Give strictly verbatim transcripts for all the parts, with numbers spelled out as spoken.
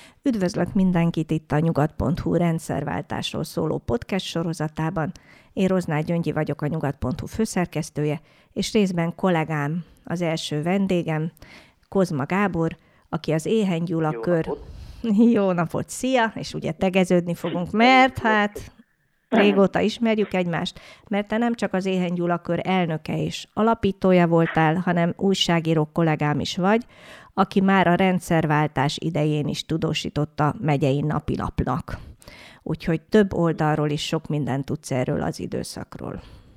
Üdvözlök mindenkit itt a nyugat pont hu rendszerváltásról szóló podcast sorozatában. Én Rozsnáth Gyöngyi vagyok, a nyugat pont hu főszerkesztője, és részben kollégám, az első vendégem, Kozma Gábor, aki az Éheny Gyula Jó kör... napot. Jó napot, szia! És ugye tegeződni fogunk, mert hát régóta ismerjük egymást, mert te nem csak az Éheny Gyula kör elnöke és alapítója voltál, hanem újságíró kollégám is vagy, aki már a rendszerváltás idején is tudósította megyei napilapnak. Úgyhogy több oldalról is sok mindent tudsz erről az időszakról.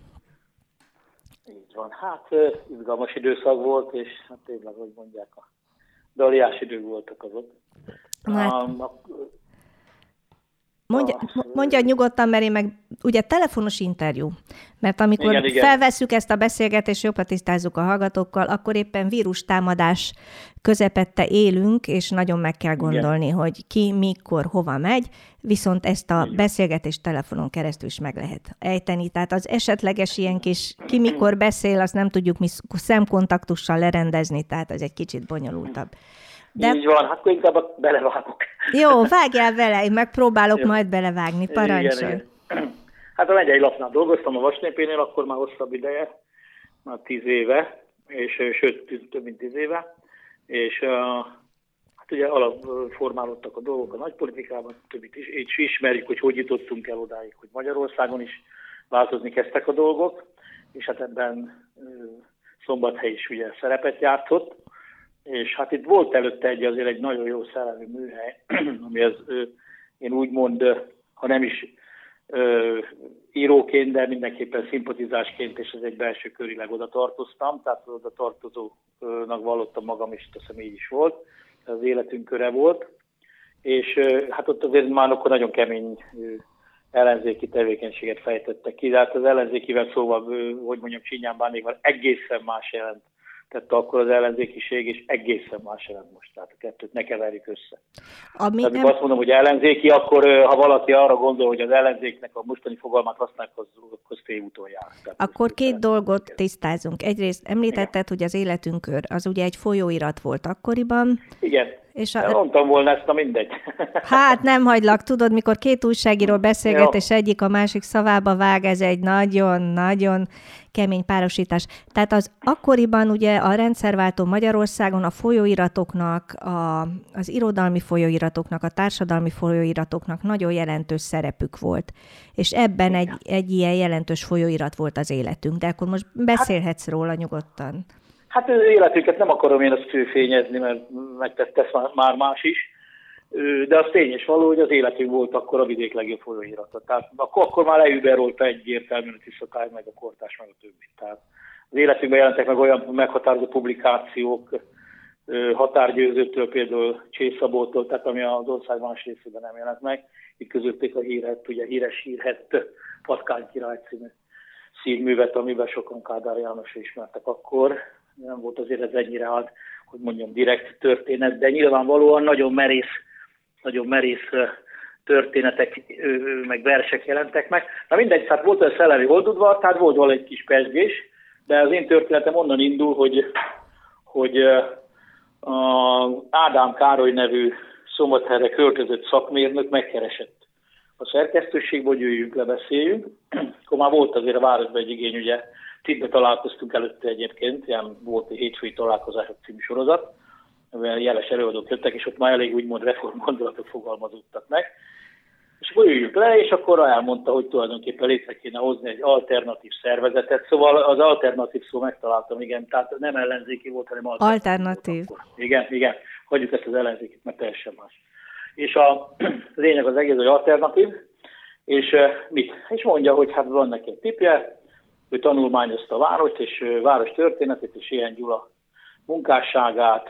Így van. Hát izgalmas időszak volt, és hát tényleg, hogy mondják, a daliás idők voltak azok. Hát, um, a, mondja, a, mondja nyugodtan, mert én meg ugye telefonos interjú, mert amikor igen, igen. felvesszük ezt a beszélgetést, jobban tisztázzuk a hallgatókkal, akkor éppen vírustámadás közepette élünk, és nagyon meg kell gondolni, igen. hogy ki, mikor, hova megy, viszont ezt a igen. beszélgetést telefonon keresztül is meg lehet ejteni. Tehát az esetleges ilyen kis ki, mikor beszél, azt nem tudjuk mi szemkontaktussal lerendezni, tehát ez egy kicsit bonyolultabb. De... Így van, hát inkább belevágok. Jó, vágjál bele, én megpróbálok Jó. majd belevágni, parancsolj. Igen, igen. Hát a megyei lapnál dolgoztam, a Vasnépénél, akkor már hosszabb ideje, már tíz éve, és sőt, több mint tíz éve, és uh, hát ugye alapformálódtak a dolgok a nagypolitikában, többit is, is ismerjük, hogy hogy jutottunk el odáig, hogy Magyarországon is változni kezdtek a dolgok, és hát ebben uh, Szombathely is ugye szerepet játszott, és hát itt volt előtte egy azért egy nagyon jó szellemi műhely, ami az, én úgymond, ha nem is ö, íróként, de mindenképpen szimpatizásként, és ez egy belső körileg oda tartoztam, tehát oda tartozónak vallottam magam, és teszem így is volt, az életünk köre volt, és hát ott azért már akkor nagyon kemény ellenzéki tevékenységet fejtettek ki, de hát az ellenzékivel szóval, hogy mondjam, csínyán bánnékval egészen más jelent. Tehát akkor az ellenzékiség, és egészen más jelent most. Tehát a kettőt ne keverjük össze. Ami Tehát, nem... azt mondom, hogy ellenzéki, akkor ha valaki arra gondol, hogy az ellenzéknek a mostani fogalmát használják, az, az tévúton jár. Tehát akkor két dolgot kell. tisztázunk. Egyrészt említetted, Igen. hogy az életünkör, az ugye egy folyóirat volt akkoriban. Igen. És a... mondtam volna ezt, na mindegy. Hát nem hagylak, tudod, mikor két újságíró beszélget, ja. és egyik a másik szavába vág, ez egy nagyon-nagyon kemény párosítás. Tehát az akkoriban ugye a rendszerváltó Magyarországon a folyóiratoknak, a, az irodalmi folyóiratoknak, a társadalmi folyóiratoknak nagyon jelentős szerepük volt. És ebben egy, egy ilyen jelentős folyóirat volt az életünk. De akkor most beszélhetsz hát, róla nyugodtan. Hát az életünket nem akarom én azt fényezni, mert megtette ezt már más is. De az tény és való, hogy az életünk volt akkor a vidék legjobb folyóirata. Tehát akkor, akkor már leüberolta egyértelműen a Tiszatáj, meg a Kortás, meg a többi. Tehát az életünkben jelentek meg olyan meghatározó publikációk, Határgyőzőtől, például Csészabótól, tehát ami az ország más részében nem jelent meg. Itt közötték a hírhet, ugye híres hírhet Patkány király című színművet, amiben sokan Kádár Jánosra ismertek akkor. Nem volt azért ez ennyire hát, hogy mondjam, direkt történet, de nyilvánvalóan nagyon merész nagyon merész történetek, meg versek jelentek meg. Na mindegy, hát volt a szellemi holdudvar, tehát volt valahogy egy kis pezsgés, de az én történetem onnan indul, hogy, hogy a Ádám Károly nevű Szombathelyre költözött szakmérnök megkeresett a szerkesztőségbe, hogy jöjjünk le, beszéljünk. Akkor már volt azért a városban egy igény, ugye Tittbe találkoztunk előtte egyébként, ilyen volt egy hétfői találkozások című sorozat, amivel jeles előadók jöttek, és ott már elég úgymond reformgondolatok fogalmazódtak meg. És akkor jöjjünk le, és akkor elmondta, hogy tulajdonképpen létre kéne hozni egy alternatív szervezetet. Szóval az alternatív szó megtaláltam, igen, tehát nem ellenzéki volt, hanem alternatív. Alternatív. Igen, igen, hagyjuk ezt az ellenzékit, mert teljesen más. És a lényeg az egész, hogy alternatív, és uh, mit? És mondja, hogy hát van neki egy tippje, ő tanulmányozta a várost, és uh, város történetét, és Éheny Gyula munkásságát,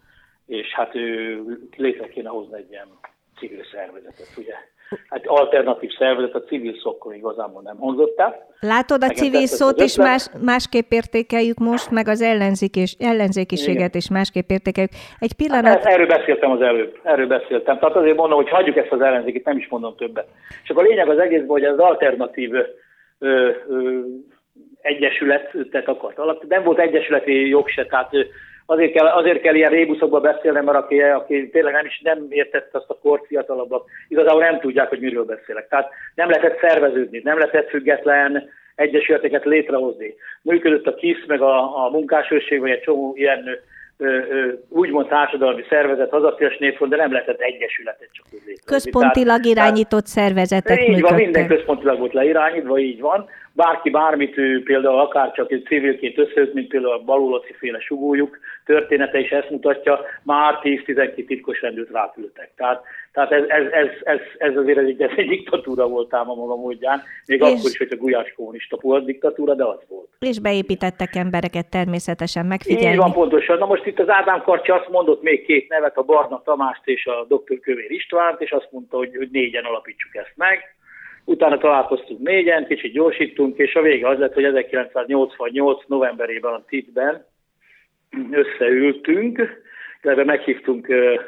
és hát ő létre kéne hozni egy ilyen civil szervezetet, ugye. Hát alternatív szervezet, a civil szókkal igazából nem hangzott el. Látod, a Nekem civil szót is más, másképp értékeljük most, meg az ellenzék és, ellenzékiséget Igen. is másképp értékeljük. Egy pillanat... Hát erről beszéltem az előbb, erről beszéltem. Tehát azért mondom, hogy hagyjuk ezt az ellenzékit, nem is mondom többet. És akkor a lényeg az egészben, hogy az alternatív ö, ö, egyesületet akart alapítani. Nem volt egyesületi jog se, tehát azért kell, azért kell ilyen rébuszokba beszélnem, mert aki, aki tényleg nem is nem értette azt a kort, fiatalabbak, igazából nem tudják, hogy miről beszélek. Tehát nem lehetett szerveződni, nem lehetett független egyesületeket létrehozni. Működött a KISZ, meg a, a munkásőrség, vagy egy csomó ilyen ö, ö, úgymond társadalmi szervezet, hazafias névfront, de nem lehetett egyesületet csak úgy létrehozni. Központilag tehát, irányított szervezetek így működtek. Van, minden központilag volt leirányítva, így van. Bárki bármit, ő, például akár csak egy civilként összejött, mint például a Balólaci féle sugójuk története is ezt mutatja, már tíz-tizenkét titkos rendőrt ráküldtek. Tehát, tehát ez, ez, ez, ez, ez azért egy, ez egy diktatúra volt ám a maga módján, még és akkor is, hogy a Gulyás kommunista volt diktatúra, de az volt. És beépítettek embereket természetesen megfigyelni. Így van, pontosan. Na most itt az Ádám Karcsi azt mondott még két nevet, a Barna Tamást és a doktor Kövér Istvánt, és azt mondta, hogy, hogy négyen alapítsuk ezt meg. Utána találkoztunk négyen, kicsit gyorsítunk, és a vége az lett, hogy ezerkilencszáznyolcvannyolc novemberében a té i té-ben összeültünk, illetve meghívtunk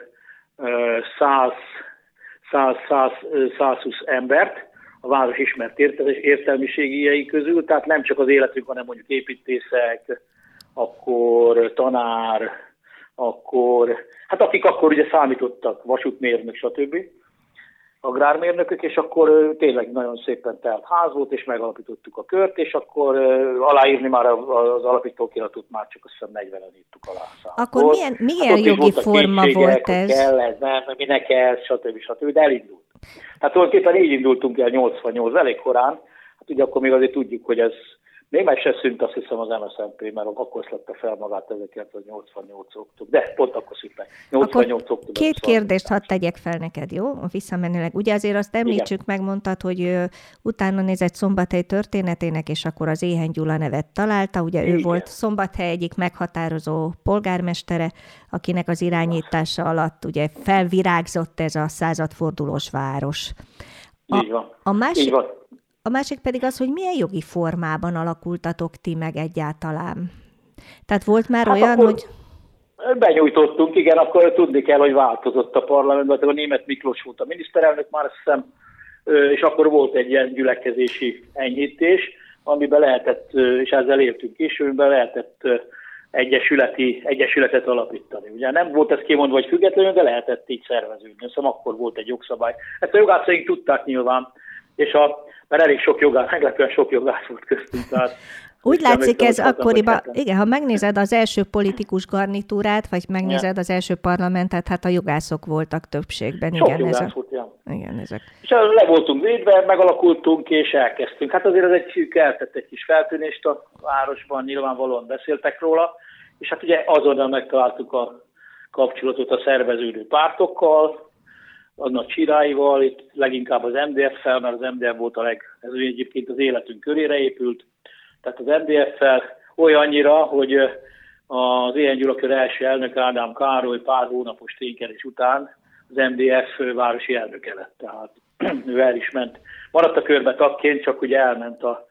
száz-százhúsz embert a város ismert értelmiségiei közül, tehát nem csak az életünk, hanem mondjuk építészek, akkor tanár, akkor, hát akik akkor ugye számítottak, vasútmérnök, stb. Agrármérnökök, és akkor tényleg nagyon szépen telt ház volt, és megalapítottuk a kört, és akkor aláírni már az alapítókiratot már csak azt hiszem negyvenen írtuk alá. Akkor milyen, milyen hát jogi forma volt ez? Kell ez, nem, minek kell, stb. stb. De elindult. Tehát tulajdonképpen így indultunk el nyolcvannyolc, elég korán. Hát ugye akkor még azért tudjuk, hogy ez még meg se szűnt, azt hiszem, az em es zé en pé, mert akkor szlette fel magát ezerkilencszáznyolcvannyolc október. De pont akkor szűnt nyolcvannyolc október. Két kérdést hadd tegyek fel neked, jó? Visszamenőleg. Ugye azért azt említsük, igen. Megmondtad, hogy ő, utána nézett Szombathely történetének, és akkor az Éheny Gyula nevet találta. Ugye igen. Ő volt Szombathely egyik meghatározó polgármestere, akinek az irányítása alatt ugye felvirágzott ez a századfordulós város. A, Így van. A másik, Így van. A másik pedig az, hogy milyen jogi formában alakultatok ti meg egyáltalán. Tehát volt már hát olyan, hogy... Benyújtottunk, igen, akkor tudni kell, hogy változott a parlamentben, a Németh Miklós volt a miniszterelnök, már azt hiszem, és akkor volt egy ilyen gyülekezési enyhítés, amiben lehetett, és ezzel éltünk is, amiben lehetett egyesületi, egyesületet alapítani. Ugye nem volt ez kimondva, hogy függetlenül, de lehetett így szerveződni. Szóval akkor volt egy jogszabály. Ezt a jogászaink tudták nyilván, és a, mert elég sok jogász, meglepően sok jogász volt köztünk. Tehát úgy látszik ez akkoriban, igen, ha megnézed az első politikus garnitúrát, vagy megnézed ja. az első parlamentet, hát a jogászok voltak többségben. Sok igen, jogász ez a... volt, ja. Igen, ezek. És le voltunk védve, megalakultunk, és elkezdtünk. Hát azért ez egy keltett egy kis feltűnést a városban, nyilvánvalóan beszéltek róla, és hát ugye azonnal megtaláltuk a kapcsolatot a szerveződő pártokkal, annak Csiráival, itt leginkább az em dé ef-fel, mert az em dé ef volt a leg, ez egyébként az életünk körére épült, tehát az em dé ef-fel olyannyira, hogy az Éheny Gyula kör első elnök Ádám Károly pár hónapos ténykedés után az em dé ef városi elnöke lett, tehát ő el is ment. Maradt a körbe tagként, csak ugye elment a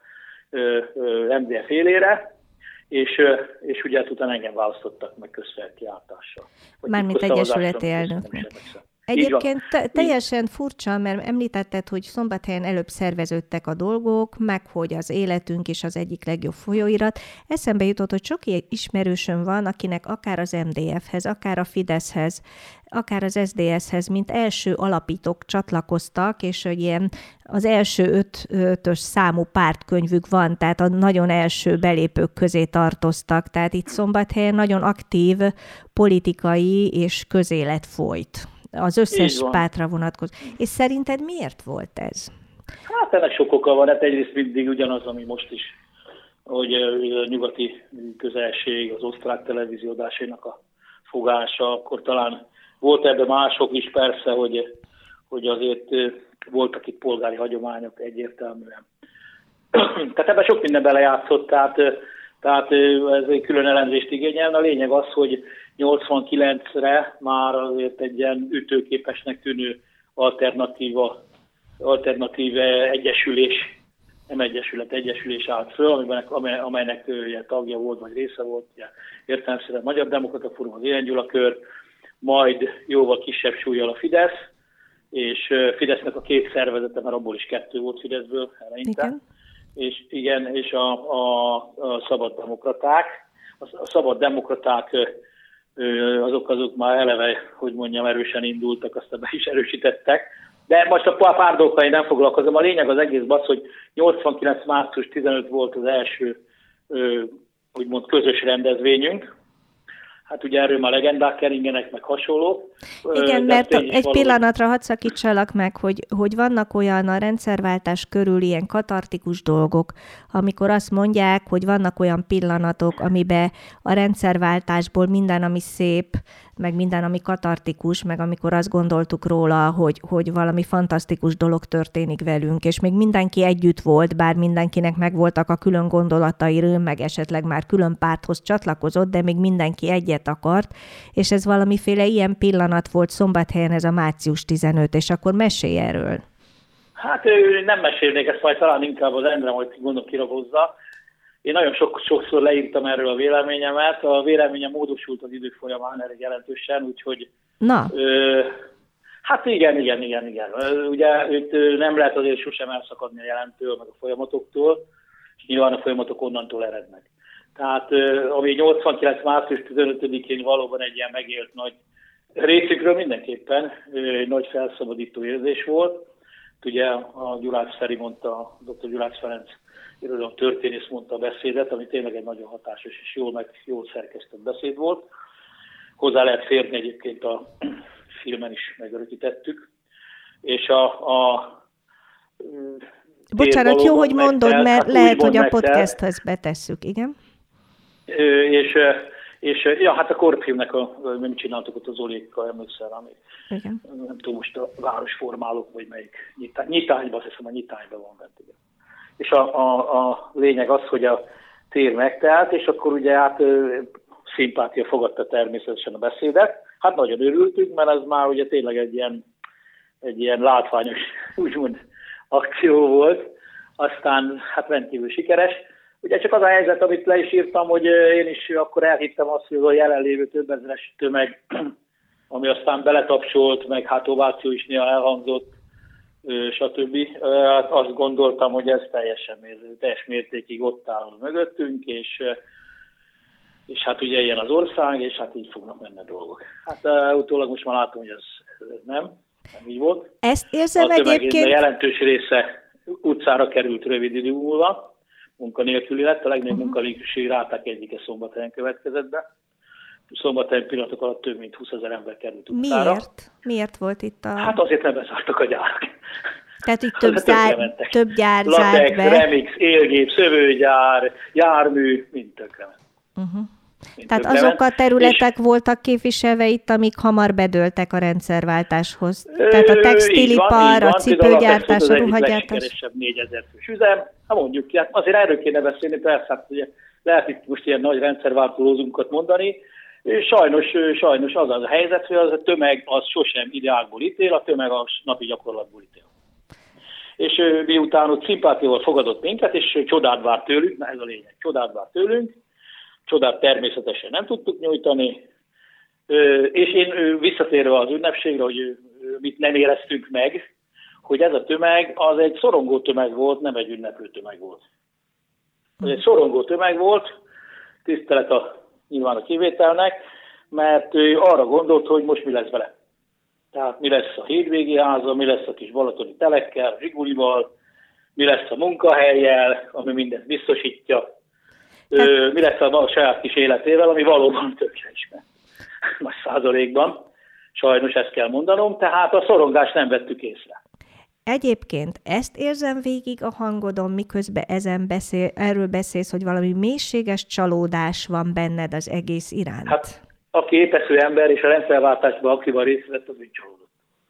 em dé ef élére, és, és ugye utána engem választottak meg közfelkiáltással. Mármint egyesületi elnöknek. Egyébként te, teljesen furcsa, mert említetted, hogy Szombathelyen előbb szerveződtek a dolgok, meg hogy az életünk is az egyik legjobb folyóirat. Eszembe jutott, hogy sok ismerősöm van, akinek akár az em dé ef-hez, akár a Fideszhez, akár az es zé dé es-hez, mint első alapítók csatlakoztak, és hogy ilyen az első öt, ötös számú pártkönyvük van, tehát a nagyon első belépők közé tartoztak. Tehát itt Szombathelyen nagyon aktív politikai és közélet folyt. Az összes pártra vonatkozó. És szerinted miért volt ez? Hát ennek sok oka van. Hát egyrészt mindig ugyanaz, ami most is, hogy a nyugati közelség, az osztrák televízióadásainak a fogása, akkor talán volt ebben mások is persze, hogy, hogy azért voltak itt polgári hagyományok egyértelműen. Tehát ebben sok minden belejátszott, tehát, tehát ez egy külön elemzést igényel. A lényeg az, hogy nyolcvankilencre már azért egy ilyen ütőképesnek tűnő alternatíva, alternatív egyesülés, nem egyesület, egyesülés állt föl, amiben, amelynek ugye, tagja volt, vagy része volt, ugye, értelemszerűen Magyar Demokrata Fórum, az Éheny Gyula kör, majd jóval kisebb súllyal a Fidesz, és Fidesznek a két szervezete, mert abból is kettő volt Fideszből eleinte, igen. és igen, és a, a, a szabad demokraták. A, a szabad demokraták azok azok már eleve, hogy mondjam, erősen indultak, aztán be is erősítettek. De most a pár dolgokkal én nem foglalkozom. A lényeg az egészben az, hogy nyolcvankilenc március tizenöt volt az első úgymond közös rendezvényünk. Hát ugye erről már legendák keringenek, meg hasonló. Igen, de mert egy valami... pillanatra hadd szakítsalak meg, hogy, hogy vannak olyan a rendszerváltás körül ilyen katartikus dolgok, amikor azt mondják, hogy vannak olyan pillanatok, amiben a rendszerváltásból minden, ami szép, meg minden, ami katartikus, meg amikor azt gondoltuk róla, hogy, hogy valami fantasztikus dolog történik velünk, és még mindenki együtt volt, bár mindenkinek megvoltak a külön gondolatairól, meg esetleg már külön párthoz csatlakozott, de még mindenki egyet akart, és ez valamiféle ilyen pillanat volt Szombathelyen, ez a március tizenöt, és akkor mesélj erről. Hát nem mesélnék, ezt majd talán inkább az Endre majd gondolom kiragozza. Én nagyon sok, sokszor leírtam erről a véleményemet. A véleményem módosult az idők folyamán elég jelentősen, úgyhogy... Na. Ö, hát igen, igen, igen, igen. Ugye őt nem lehet azért sosem elszakadni a jelentől, meg a folyamatoktól, és nyilván a folyamatok onnantól erednek. Tehát ami nyolcvankilenc március tizenötödikén valóban egy ilyen megélt nagy részükről mindenképpen egy nagy felszabadító érzés volt. Ugye a Gyulász Feri mondta, a doktor Gyulász Ferenc irodalom történész mondta a beszédet, ami tényleg egy nagyon hatásos és jól, meg, jól szerkesztett beszéd volt. Hozzá lehet férni egyébként a filmen is megörökítettük. És a... a Bocsánat, jó, hogy mondod, megtelt, mert hát lehet, hogy a podcasthez betesszük, igen? És, és ja, hát a korpfilmnek a, nem csináltuk ott az Olékkal, emlékszel, ami igen. Nem tudom, most a városformálók, vagy melyik nyitány, nyitányban, azt hiszem a nyitányban van bent, igen. És a, a, a lényeg az, hogy a tér megtelt, és akkor ugye hát szimpátia fogadta természetesen a beszédet. Hát nagyon örültünk, mert ez már ugye tényleg egy ilyen, egy ilyen látványos, úgymond akció volt. Aztán hát rendkívül sikeres. Ugye csak az a helyzet, amit le is írtam, hogy én is akkor elhittem azt, hogy a jelenlévő több ezeres tömeg, ami aztán beletapsolt, meg hát ováció is néha elhangzott, stb. Hát azt gondoltam, hogy ez teljesen teljes mértékig ott áll mögöttünk, és, és hát ugye ilyen az ország, és hát így fognak menni a dolgok. Hát utólag most már látom, hogy ez, ez nem, nem így volt. Ezt érzem a egyébként... A jelentős része utcára került rövid idő múlva, munkanélküli lett, a legnagyobb uh-huh. munkanélküliségi ráták egyike Szombathelyen következett be. Szombathelyen pillanatok alatt több mint húszezer ember került utcára. Miért? Miért volt itt a... Hát azért nem bezártak a gyárak. Tehát itt több, zár, több gyár Latex, zárt be. Remix, élgép, szövőgyár, jármű, mind tönkre ment. Uh-huh. Tehát azok a területek és... voltak képviselve itt, amik hamar bedőltek a rendszerváltáshoz. Ö, Tehát a textilipar, a cipőgyártás, a ruhagyártás. Az egyik legsikeresebb négyezer fős üzem. Hát mondjuk ki, hát azért erről kéne beszélni, persze, hát ugye lehet itt most ilyen nagy rendszerváltó lózunkat mondani. Sajnos, sajnos az az a helyzet, hogy az a tömeg az sosem ideálból ítél, a tömeg a napi gyakorlatból ítél. És miután ott szimpátiával fogadott minket, és csodát várt tőlünk, na ez a lényeg, csodát várt tőlünk, csodát természetesen nem tudtuk nyújtani, és én visszatérve az ünnepségre, hogy mit nem éreztünk meg, hogy ez a tömeg az egy szorongó tömeg volt, nem egy ünneplő tömeg volt. Ez egy szorongó tömeg volt, tisztelet a, nyilván a kivételnek, mert ő arra gondolt, hogy most mi lesz vele. Tehát mi lesz a hétvégi háza, mi lesz a kis balatoni telekkel, Zsigulival, mi lesz a munkahellyel, ami mindent biztosítja, mi lesz a saját kis életével, ami valóban tökre is ment. Nagy százalékban. Sajnos ezt kell mondanom, tehát a szorongást nem vettük észre. Egyébként ezt érzem végig a hangodon, miközben ezen beszél, erről beszélsz, hogy valami mélységes csalódás van benned az egész iránt. Hát, aki épesző ember és a rendszerváltásban aktívan részt vett, az úgy csalódott.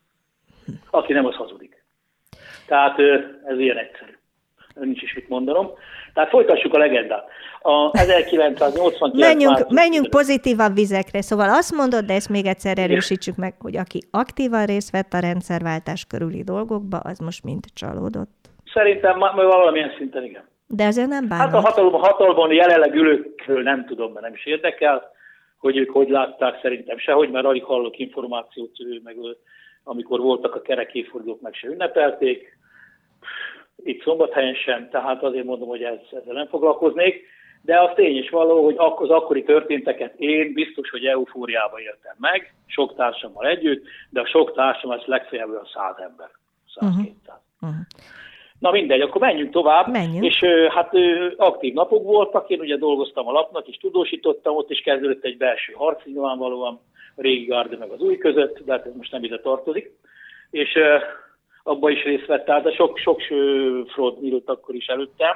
Aki nem, az hazudik. Tehát ez ilyen egyszerű. Nincs is mit mondanom. Tehát folytassuk a legendát. A ezerkilencszáznyolcvankilenc menjünk, menjünk pozitívabb vizekre. Szóval azt mondod, de ezt még egyszer erősítsük meg, hogy aki aktívan részt vett a rendszerváltás körüli dolgokba, az most mind csalódott. Szerintem valamilyen szinten igen. De azért nem bánod. Hát a hatalom, hatalomban jelenleg ülőkről nem tudom, mert nem is érdekel, hogy ők hogy látták, szerintem sehogy, mert alig hallok információt, meg amikor voltak a kerek évfordulók, meg se ünnepelték. Itt Szombathelyen sem, tehát azért mondom, hogy ez, ezzel nem foglalkoznék. de az tény is való, hogy az akkori történteket én biztos, hogy eufóriába éltem meg, sok társammal együtt, de a sok társam az legfeljebb olyan száz ember, száz-kétszáz. Uh-huh. Na mindegy, akkor menjünk tovább, menjünk. És hát aktív napok voltak, én ugye dolgoztam a lapnak, és tudósítottam, ott is kezdődött egy belső harc nyilvánvalóan, a régi gárda meg az új között, de hát ez most nem ide tartozik, és abban is részt vett, de sok, sok front nyílt akkor is előttem,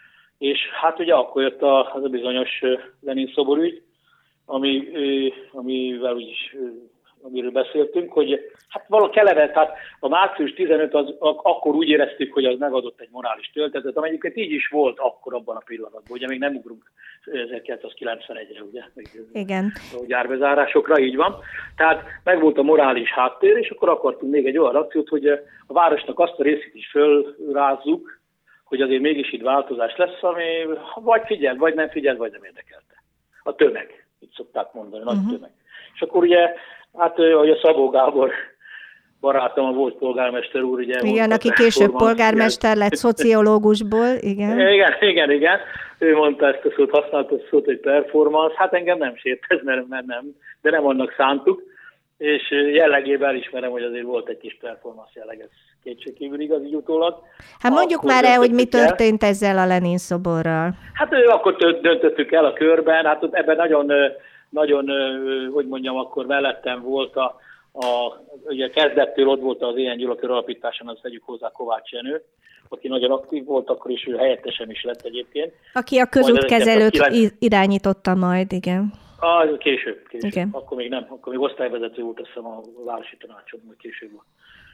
és hát ugye akkor jött a, az a bizonyos Lenin szoborügy, ami, amivel úgyis, amiről beszéltünk, hogy hát való keleve, tehát a március tizenötödike az, akkor úgy éreztük, hogy az megadott egy morális töltetet, amelyikként így is volt akkor abban a pillanatban, ugye még nem ugrunk ezerkilencszázkilencvenegyre, ugye? Igen. A gyárbezárásokra, így van. Tehát megvolt a morális háttér, és akkor akartunk még egy olyan akciót, hogy a városnak azt a részét is fölrázzuk, hogy azért mégis itt változás lesz, ami vagy figyel, vagy nem figyel, vagy nem érdekelte. A tömeg, így szokták mondani, nagy uh-huh. tömeg. És akkor ugye, hát hogy a Szabó Gábor barátom, a volt polgármester úr, ugye... Igen, aki később polgármester lett szociológusból, igen. Igen, igen, igen. Ő mondta ezt a szót, használta ezt a szót, hogy performance. Hát engem nem sért ez, mert nem, de nem annak szántuk. És jellegében elismerem, hogy azért volt egy kis performance jelleg, ez kétségkívül igaz, így utólag. Hát mondjuk akkor már el, hogy mi történt el ezzel a Lenin szoborral. Hát akkor döntöttük el a körben, hát ebben nagyon, nagyon, hogy mondjam, akkor mellettem volt a, a ugye kezdettől ott volt az Ilyen Gyula Kör alapításán, az tegyük hozzá Kovács Jenő, aki nagyon aktív volt, akkor is ő helyettesem is lett egyébként. Aki a közútkezelőt kilenc... irányította majd, igen. Ah, később, később. Igen. Akkor még nem, akkor még osztályvezető volt, azt hiszem a városi tanácson, vagy később volt.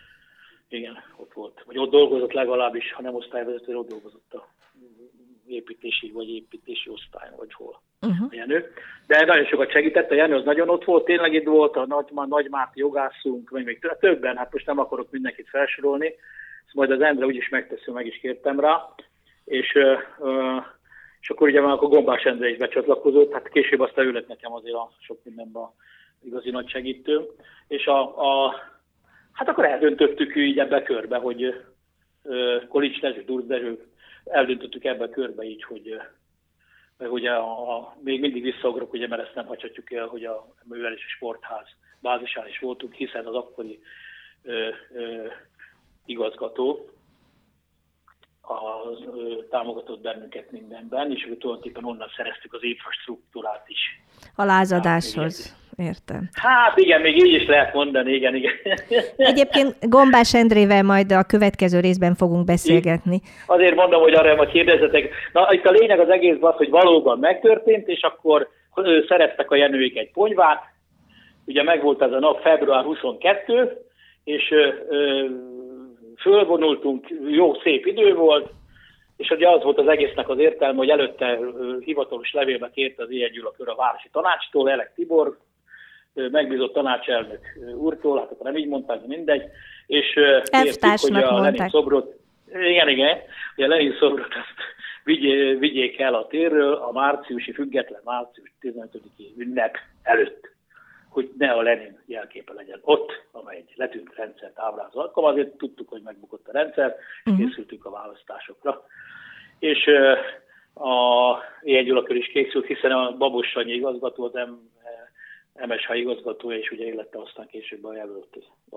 Igen, ott volt. Vagy ott dolgozott legalábbis, ha nem osztályvezető, ott dolgozott a építési, vagy építési osztályon, vagy hol uh-huh. a Jenő. De nagyon sokat segített, a Jenő az nagyon ott volt, tényleg itt volt a Nagy, Nagy Márti jogászunk, vagy még többen, hát most nem akarok mindenkit felsorolni, ezt majd az Endre úgyis megtesző, meg is kértem rá, és... Uh, és akkor ugye már akkor Gombás Endre is becsatlakozott, hát később aztán ő lett nekem azért a sok mindenben igazi nagy segítő. És a, a, hát akkor eldöntöttük így ebbe a körbe, hogy uh, Kolics Dezső, Durz Dezső, eldöntöttük ebbe a körbe így, hogy uh, ugye a, a, még mindig visszaugrok, ugye, mert ezt nem hagyhatjuk el, hogy a művelési sportház bázisán is voltunk, hiszen az akkori uh, uh, igazgató, az ö, támogatott bennünket mindenben, és tulajdonképpen onnan szereztük az infrastruktúrát is. A lázadáshoz, hát, értem. Hát igen, még így is lehet mondani, igen, igen. Egyébként Gombás Endrével majd a következő részben fogunk beszélgetni. Azért mondom, hogy arra majd kérdezzetek. Na, itt a lényeg az egészben az, hogy valóban megtörtént, és akkor ö, szereztek a Jenőik egy ponyvát, ugye megvolt ez a nap február huszonkettő, és ö, ö, fölvonultunk, jó, szép idő volt, és ugye az volt az egésznek az értelme, hogy előtte hivatalos levélbe kérte az Ilyen Gyula Kör a városi tanácstól, Elek Tibor, megbízott tanácselnök úrtól, hát akkor nem így mondták, mindegy, és kértük, hogy a Lenin szobrot, igen, igen, hogy a Lenin szobrot azt vigyé, vigyék el a térről a márciusi, független március tizenötödiki ünnep előtt, hogy ne a Lenin jelképe legyen ott, amely egy letűnt rendszert ábrázol. Akkor azért tudtuk, hogy megbukott a rendszer, és uh-huh. készültünk a választásokra. És uh, a Ilyen Gyula Kör is készült, hiszen a Babos Sanyi igazgató, az em es há igazgatója, és ugye élette aztán később a jelölt a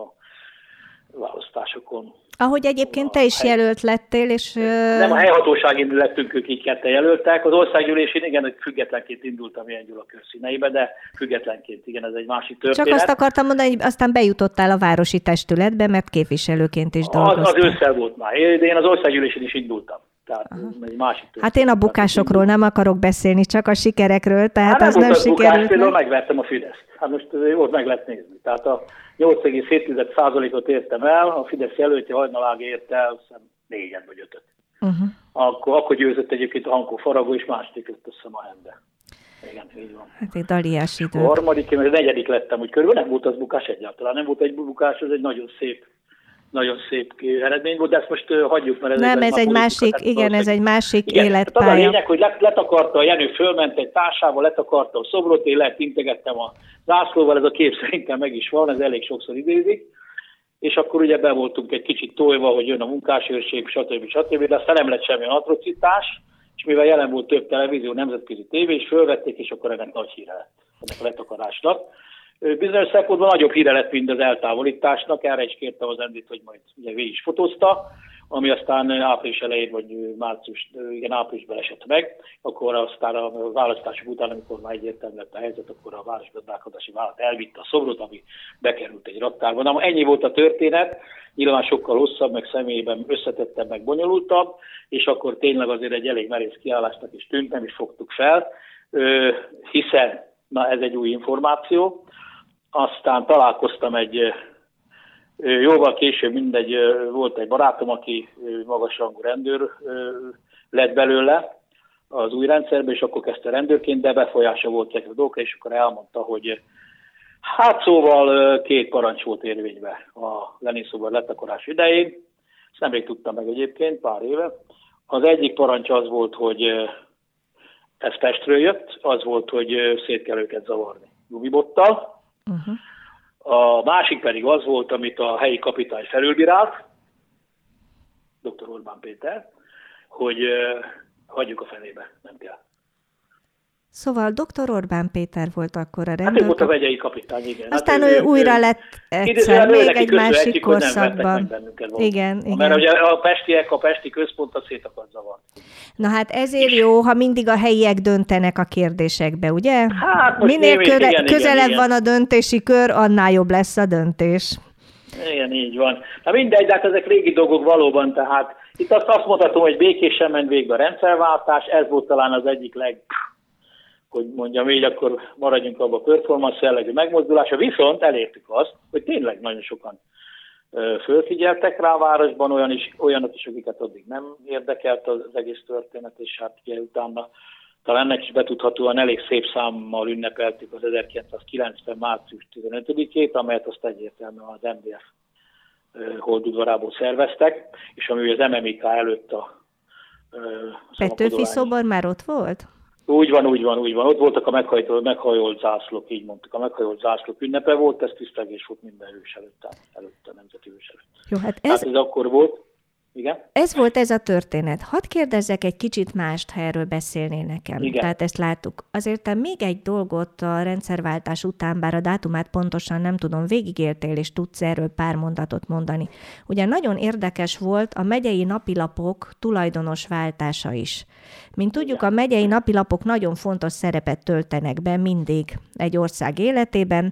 választásokon. Ahogy egyébként te is jelölt lettél, és... Nem, a helyhatósági lettünk, ők így ketten jelöltek. Az országgyűlésén igen, hogy függetlenként indultam Ilyen Gyula Kör színeibe, de függetlenként, igen, ez egy másik történet. Csak azt akartam mondani, hogy aztán bejutottál a városi testületbe, mert képviselőként is dolgoztál. Az, az ősszel volt már. Én az országgyűlésén is indultam. Tehát egy másik történet. Hát én a bukásokról nem akarok beszélni, csak a sikerekről, tehát hát az nem, nem sikerült. Bukás, például megvertem a Fideszt. Hát most ott meg lehet nézni. Tehát a nyolc egész hét százalékot értem el, a Fidesz jelöltje Hajnalág ért el négyet vagy ötöt. Uh-huh. Akkor, akkor győzött egyébként a Hankó Faragó, és második lett összem a Hende. Igen, így van. Hát egy daliás idő. A harmadik, én negyedik lettem, úgy körülbelül nem volt az bukás egyáltalán. Nem volt egy bukás, ez egy nagyon szép, nagyon szép eredmény volt, de ezt most uh, hagyjuk, mert ez nem, egy, ez egy másik, tehát, igen, ez egy másik igen, életpálya. Az a lényeg, hogy let, letakarta a Jenő, fölment egy társával, letakarta a szobrot, én lehet integettem a zászlóval, ez a kép szerintem meg is van, ez elég sokszor idézik, és akkor ugye be voltunk egy kicsit tojva, hogy jön a munkásőrség, stb. stb. De aztán nem lett semmilyen atrocitás, és mivel jelen volt több televízió, nemzetközi tévé, és fölvették, és akkor ennek nagy híre lett, ennek a letakarásnak. Bizonyos szempontból nagyobb híre lett, mint az eltávolításnak, erre is kérte az Endit, hogy majd ugye végig is fotózta, ami aztán április elején, vagy március, igen, áprilisban esett meg, akkor aztán a választások után, amikor már egyértelmű lett a helyzet, akkor a városgazdálkodási vállalat elvitte a szobrot, ami bekerült egy raktárba. Na, ennyi volt a történet, nyilván sokkal hosszabb, meg személyében összetettebb, meg bonyolultabb, és akkor tényleg azért egy elég merész kiállásnak is tűnt, nem is fogtuk fel, hiszen, na ez egy új információ, aztán találkoztam egy, jóval később mindegy, volt egy barátom, aki magasrangú rendőr lett belőle az új rendszerben, és akkor kezdte rendőrként, de befolyása volt ezekre a dolgokra, és akkor elmondta, hogy hát szóval két parancs volt érvényben a Lenin-szobor letakarás idején, ezt nemrég tudtam meg egyébként, pár éve. Az egyik parancs az volt, hogy ez Pestről jött, az volt, hogy szét kell őket zavarni gumibottal. Uh-huh. A másik pedig az volt, amit a helyi kapitány felülbírált, doktor Orbán Péter, hogy uh, hagyjuk a fenébe, nem kell. Szóval doktor Orbán Péter volt akkor a rendőr. Hát ő volt a vegyei kapitány, igen. Aztán hát ő, ő újra ő, lett egyszer, még egy másik korszakban. Igen, igen. Mert ugye a pestiek, a pesti központot szét akart zavarni. Na hát ezért jó, ha mindig a helyiek döntenek a kérdésekbe, ugye? Hát minél némi, köre, igen, közelebb igen, van a döntési kör, annál jobb lesz a döntés. Igen, így van. Na mindegy, de hát ezek régi dolgok valóban, tehát itt azt, azt mondhatom, hogy békésen ment végbe a rendszerváltás, ez volt talán az egyik leg... hogy mondjam így, akkor maradjunk abba a performance jellegű megmozdulása, viszont elértük azt, hogy tényleg nagyon sokan fölfigyeltek rá a városban, olyan is, olyanok is, akiket addig nem érdekelt az egész történet, és hát ugye utána talán ennek is betudhatóan elég szép számmal ünnepeltük az ezerkilencszázkilencven. március tizenötödikét, amelyet azt egyértelműen az em dé ef holdudvarából szerveztek, és ami az em em i ká előtt a... a Petőfi szobor már ott volt? Úgy van, úgy van, úgy van. Ott voltak a meghajolt, meghajolt zászlók, így mondtuk. A meghajolt zászlók ünnepe volt, ez tisztelgés volt minden hős előtt, előtt a nemzeti hős előtt. Jó, hát ez, hát ez akkor volt. Igen? Ez volt ez a történet. Hadd kérdezzek egy kicsit mást, ha erről beszélnél nekem. Igen. Tehát ezt láttuk. Azért még egy dolgot a rendszerváltás után, bár a dátumát pontosan nem tudom, végigéltél, és tudsz erről pár mondatot mondani. Ugye nagyon érdekes volt a megyei napilapok tulajdonos váltása is. Mint tudjuk, a megyei napilapok nagyon fontos szerepet töltenek be mindig egy ország életében.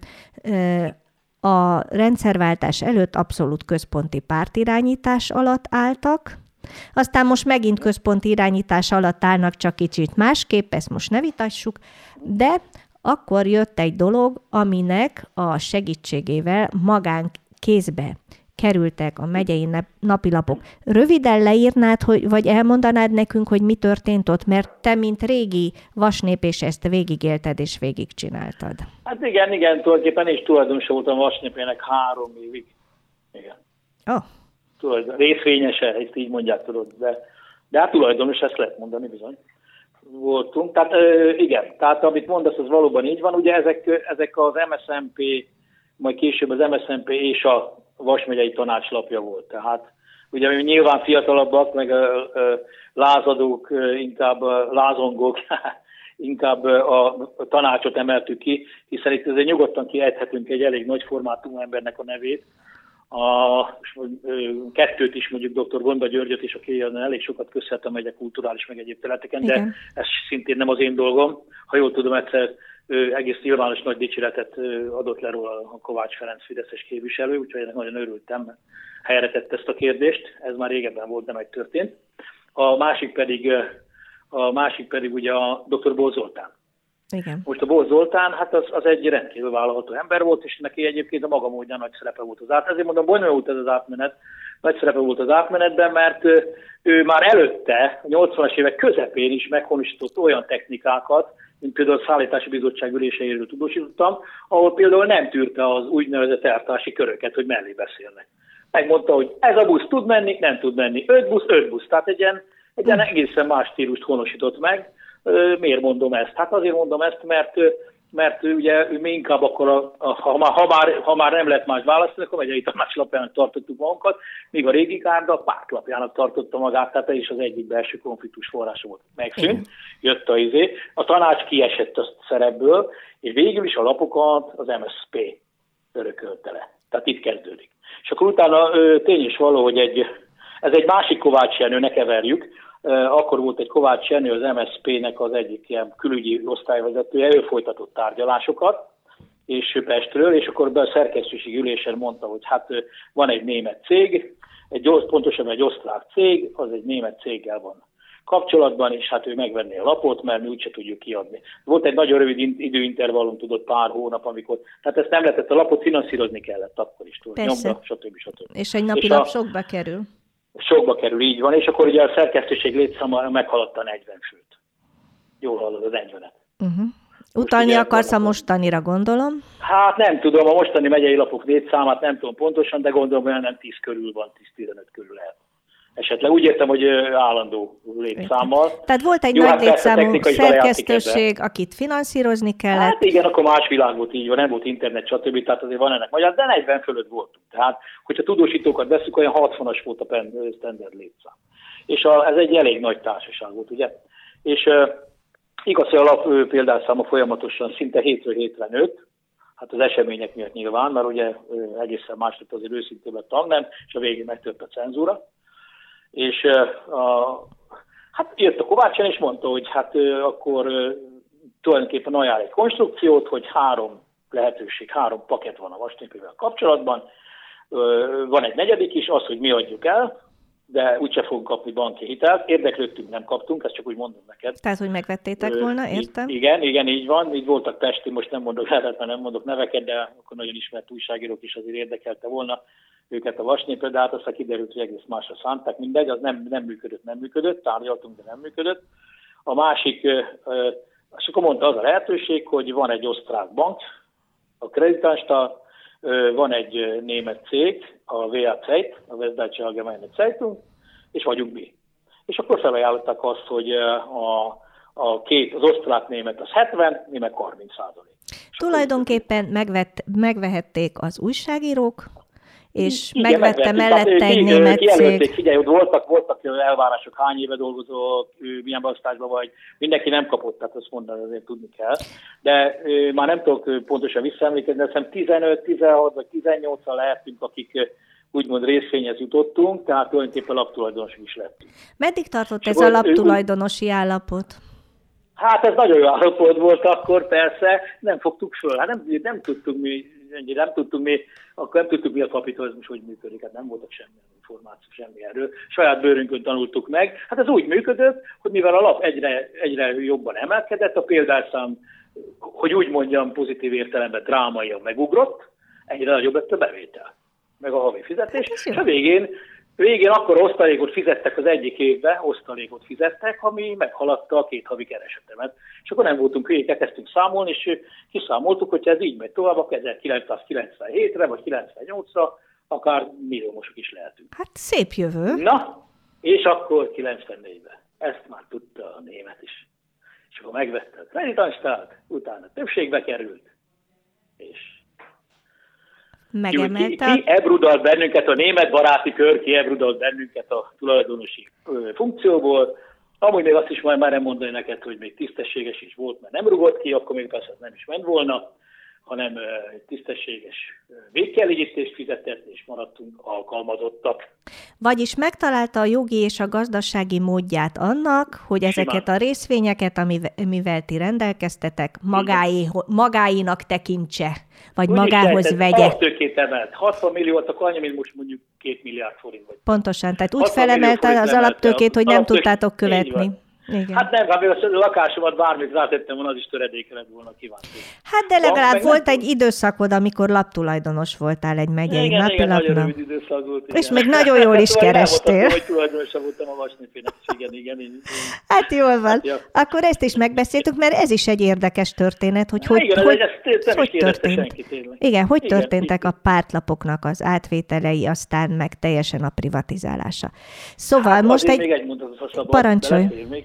A rendszerváltás előtt abszolút központi pártirányítás alatt álltak, aztán most megint központi irányítás alatt állnak, csak kicsit másképp, ezt most ne vitassuk, de akkor jött egy dolog, aminek a segítségével magánkézbe kerültek a megyei napilapok. Röviden leírnád, hogy, vagy elmondanád nekünk, hogy mi történt ott, mert te, mint régi vasnép, és ezt végigélted és végigcsináltad. Hát igen, igen, tulajdonképpen is tulajdonosa voltam vasnépének három évig. Igen. Oh. Tulajdon, részvényese, ezt így mondják, tudod, de, de hát tulajdonos, ezt lehet mondani bizony. Voltunk. Tehát igen, tehát amit mondasz, az valóban így van. Ugye ezek, ezek az em es em pé, majd később az em es em pé és a Vas megyei tanács lapja volt. Tehát ugye mi nyilván fiatalabbak, meg uh, uh, lázadók, uh, inkább uh, lázongók, inkább uh, a tanácsot emeltük ki, hiszen itt azért nyugodtan kiejthetünk egy elég nagy formátumú embernek a nevét. A, uh, kettőt is, mondjuk doktor Gonda Györgyöt is, aki elég sokat köszönhet a megye kulturális meg egyéb területeken, igen. De ez szintén nem az én dolgom. Ha jól tudom, egyszer ő egész nyilvános nagy dicséretet adott le róla a Kovács Ferenc fideszes képviselő, úgyhogy ennek nagyon örültem, mert helyre tette ezt a kérdést, ez már régebben volt, nem egy történt. A másik pedig, a másik pedig ugye a doktor Bóz Zoltán. Igen. Most a Bóz Zoltán, hát az, az egy rendkívül vállalható ember volt, és neki egyébként a maga módján nagy szerepe volt az átmenet. Ezért mondom, bonyolult ez az átmenet, nagy szerepe volt az átmenetben, mert ő már előtte, a nyolcvanas évek közepén is meghonosított olyan technikákat, mint például a szállítási bizottság üléseiről tudósítottam, ahol például nem tűrte az úgynevezett eltási köröket, hogy mellé beszélnek. Megmondta, hogy ez a busz tud menni, nem tud menni. Öt busz, öt busz. Tehát egy ilyen, egy ilyen egészen más stílust honosított meg. Miért mondom ezt? Hát azért mondom ezt, mert mert ugye mi inkább akkor, a, a, ha, már, ha, már, ha már nem lett más választani, akkor Megyei Tanács lapjának tartottuk magunkat, míg a régi Gárda a pártlapjának tartotta magát, tehát ez is az egyik belső konfliktus forrása volt. Megszűnt, jött a izé, a tanács kiesett a szerepből, és végül is a lapokat az em es zé pé örökölte le. Tehát itt kezdődik. És akkor utána tény is való, hogy egy, ez egy másik Kovács Jenő, ne keverjük, akkor volt egy Kovács Jenő, az em es zé pének az egyik ilyen külügyi osztályvezetője, ő folytatott tárgyalásokat, és Pestről, és akkor be a szerkesztőségi ülésen mondta, hogy hát van egy német cég, egy, pontosan egy osztrák cég, az egy német céggel van kapcsolatban, és hát ő megvenné a lapot, mert mi úgyse tudjuk kiadni. Volt egy nagyon rövid időintervallum, tudott pár hónap, amikor, tehát ezt nem lehetett, a lapot finanszírozni kellett akkor is, tudod, nyomda, stb. stb. És egy napi és lap a, sokba kerül. Sokba kerül, így van, és akkor ugye a szerkesztőség létszáma meghaladta a negyven főt. Jól hallod, az negyvenet. Uh-huh. Utalni akarsz a mostanira, gondolom? Hát nem tudom, a mostani megyei lapok létszámát nem tudom pontosan, de gondolom, olyan nem tíz körül van, tíz-tizenöt körül lehet. Esetleg úgy értem, hogy állandó létszámmal. Tehát volt egy jó, nagy hát létszámú szerkesztőség, akit finanszírozni kellett. Hát igen, akkor más világ volt, így van, nem volt internet, stb. Tehát azért van ennek magyar, de negyven fölött voltunk. Tehát, hogyha tudósítókat veszünk, olyan hatvanas volt a standard létszám. És a, ez egy elég nagy társaság volt, ugye? És uh, igaz, hogy a lap példányszáma folyamatosan szinte hétről hétre nőtt, hát az események miatt nyilván, mert ugye uh, egészen más lett azért őszintén lett tannem, és a végén megtört a cenzúra. És uh, a, hát jött a Kovács és mondta, hogy hát uh, akkor uh, tulajdonképpen ajánl egy konstrukciót, hogy három lehetőség, három paket van a vasnépével kapcsolatban. Uh, van egy negyedik is, az, hogy mi adjuk el, de úgyse fogunk kapni banki hitelt. Érdeklődtünk, nem kaptunk, ezt csak úgy mondom neked. Tehát, hogy megvettétek uh, volna, értem? Igen, igen, így van. Így voltak Pesti, most nem mondok nevet, mert nem mondok neveket, de akkor nagyon ismert újságírók is azért érdekelte volna őket a vasnépre, de hát aztán kiderült, hogy egész másra szánták, mindegy, az nem, nem működött, nem működött, tárgyaltunk, de nem működött. A másik, és akkor mondta az a lehetőség, hogy van egy osztrák bank, a Kreditanstalt, van egy német cég, a vé á Zeit, a Westdeutsche Allgemeine Zeitung, és vagyunk mi. És akkor felajánlották azt, hogy a, a két, az osztrák-német az hetven, mi meg harminc százalék. Tulajdonképpen megvett, megvehették az újságírók, és igen, megvette mellette egy német cég. Figyelj, ott voltak, voltak elvárások, hány éve dolgozó, milyen beosztásban vagy, mindenki nem kapott, tehát azt mondani azért tudni kell. De ő, már nem tudok pontosan visszaemlékezni, de hiszem tizenöt, tizenhat vagy tizennyolcan lehetünk, akik úgymond részvényhez jutottunk, tehát tulajdonképpen laptulajdonosok is lettünk. Meddig tartott ez a laptulajdonosi állapot? Hát ez nagyon jó állapot volt akkor, persze, nem fogtuk föl, hát nem, nem tudtuk mi, nem tudtuk mi, akkor nem tudtuk mi a kapitalizmus, hogy működik, hát nem voltak semmi információ, semmi erről. Saját bőrünkön tanultuk meg. Hát ez úgy működött, hogy mivel a lap egyre, egyre jobban emelkedett, a példányszám, hogy úgy mondjam, pozitív értelemben drámaian megugrott, egyre nagyobb lett a bevétel, meg a havi fizetés, hát és a végén Végén akkor osztalékot fizettek az egyik évben, osztalékot fizettek, ami meghaladta a két havi keresetemet. És akkor nem voltunk hülyék, elkezdtünk számolni, és kiszámoltuk, hogy ez így megy tovább, akkor ezerkilencszázkilencvenhétre vagy kilencvennyolcra akár milliómosok is lehetünk. Hát szép jövő. Na, és akkor kilencvennégyben. Ezt már tudta a német is. És akkor megvette a Kreditanstalt, utána többségbe került, és megemelte. Ki, ki ebrudalt bennünket, a német baráti kör ki ebrudalt bennünket a tulajdonosi ö, funkcióból. Amúgy még azt is majd már nem mondani neked, hogy még tisztességes is volt, mert nem rugott ki, akkor még persze nem is ment volna, hanem ö, tisztességes végkielégítést fizetett, és maradtunk alkalmazottak. Vagyis megtalálta a jogi és a gazdasági módját annak, hogy ezeket Simán. a részvényeket, amivel ti rendelkeztetek, magáé, magáinak tekintse, vagy úgy magához vegye. Alaptőkét emelt. hatvan milliót, akkor annyi, mint most mondjuk két milliárd forint. Vagy. Pontosan, tehát úgy felemelte az alaptőkét, hogy nem tudtátok követni. Igen. Hát nem, ha még a lakásomat bármit rátettem volna, az is töredéke lett volna kíváncsi. Hát de legalább volt egy időszakod, amikor laptulajdonos voltál egy megyei igen, napilapnak. Igen, nagyon rövid időszak volt. Igen. És még nagyon jól is kerestél. Nem hogy tulajdonosa voltam a vasnépének, igen, igen, igen. Hát jól van. Hát, ja. Akkor ezt is megbeszéltük, mert ez is egy érdekes történet, hogy hogy, igen, hogy, ez hogy történt. Senki, igen, hogy igen, történtek igen. a pártlapoknak az átvételei, aztán meg teljesen a privatizálása. Szóval hát, most egy... Még egy mondatot, ha szabad, parancsolj. Még egy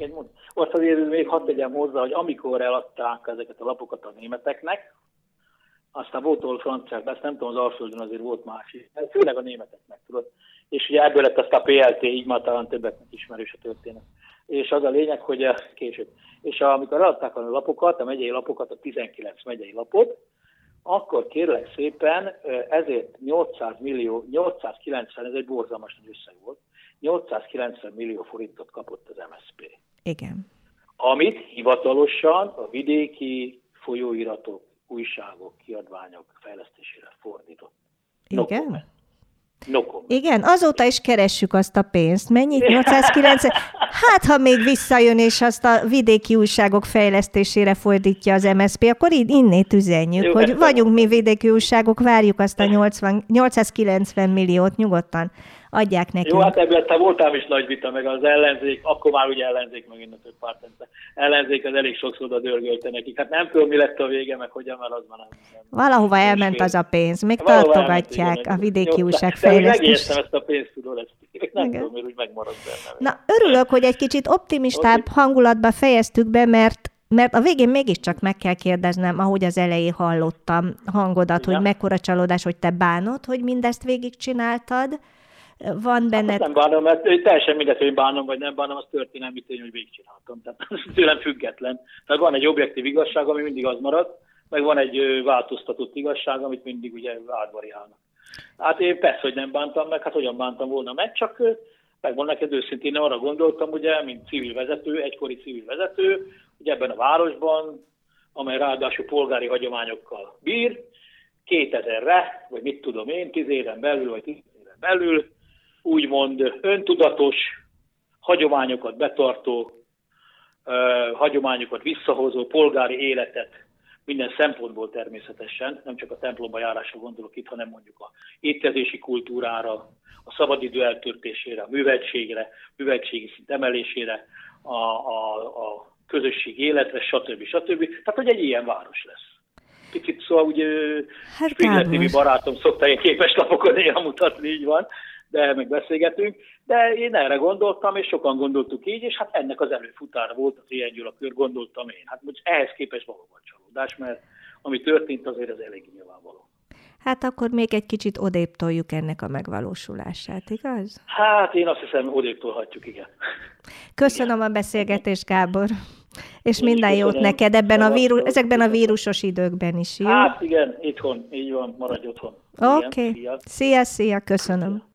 egy mondat. Azt azért még hadd tegyem hozzá, hogy amikor eladták ezeket a lapokat a németeknek, aztán volt ahol franciák, de ezt nem tudom, az Alföldön azért volt más is. Főleg a németeknek, tudod. És ugye ebből lett aztán a pé el té, így már talán többeknek ismerős a történet. És az a lényeg, hogy később. És amikor eladták a lapokat, a megyei lapokat, a tizenkilenc megyei lapot, akkor kérlek szépen ezért nyolcszáz millió, nyolcszázkilencven, ez egy borzalmas nagy összeg volt, nyolcszázkilencven millió forintot kapott az em es zé pé. Igen. Amit hivatalosan a vidéki folyóiratok, újságok, kiadványok fejlesztésére fordított. Igen? No No comment. Igen, azóta is keressük azt a pénzt. Mennyit? nyolcszázkilencven? Hát, ha még visszajön, és azt a vidéki újságok fejlesztésére fordítja az em es zé pé, akkor így innét üzenjük, Jó, hogy vagyunk mi vidéki újságok, várjuk azt a nyolcvan, nyolcszázkilencven milliót nyugodtan. Adják nekünk. Jó, hát ebből te voltál is nagy vita, meg az ellenzék, akkor már ugye ellenzék megint a több pártrendszer. Ellenzék az elég sokszor oda dörgölte nekik. Hát nem tudom, mi lett a vége, meg hogyan, mert az már nem. nem Valahova nem elment fél. Az a pénz. Még Valahova tartogatják elment, a vidéki újság fejlesztést. De megértem ezt a pénzt, tudod, ezt. Nem Igen. tudom, hogy úgy megmaradt benne. Na, örülök, hogy egy kicsit optimistább okay. hangulatba fejeztük be, mert Mert a végén mégiscsak meg kell kérdeznem, ahogy az elején hallottam hangodat, ja. hogy mekkora csalódás, hogy te bánod, hogy mindezt végigcsináltad. Van benned... Hát nem bánom, mert teljesen mindegy, hogy bánom vagy nem bánom, az történelmi tény, hogy végigcsináltam. Tehát tőlem független. Tehát van egy objektív igazság, ami mindig az marad, meg van egy változtatott igazság, amit mindig ugye átvariálnak. Hát én persze, hogy nem bántam meg, hát hogyan bántam volna meg, csak megmondom neked őszintén, arra gondoltam, ugye, mint civil vezető, egykori civil vezető, hogy ebben a városban, amely ráadásul polgári hagyományokkal bír, kétezerre, vagy mit tudom én, tíz éven belül, vagy tíz éven belül, úgymond öntudatos, hagyományokat betartó, uh, hagyományokat visszahozó polgári életet, minden szempontból természetesen, nem csak a templomba járásra gondolok itt, hanem mondjuk a étkezési kultúrára, a szabadidő eltöltésére, a műveltségre, műveltségi szint emelésére, a, a, a közösségi életre, stb. stb. Tehát, hogy egy ilyen város lesz. Picit szóval ugye hát Spiegel té vé barátom szokta ilyen képeslapokon néha mutatni, így van, de meg beszélgetünk. De én erre gondoltam, és sokan gondoltuk így, és hát ennek az előfutára volt az ilyen Gyula kör, gondoltam én. Hát most ehhez képest valóban csalódás, mert ami történt, azért az elég nyilvánvaló. Hát akkor még egy kicsit odébb toljuk ennek a megvalósulását, igaz? Hát én azt hiszem, odébb tolhatjuk, igen. Köszönöm igen. a beszélgetést, Gábor. És én minden jót neked ebben a vírus, ezekben a vírusos időkben is, jó? Hát igen, itthon, így van, maradj otthon. Oké, okay. Szia, szia, köszönöm.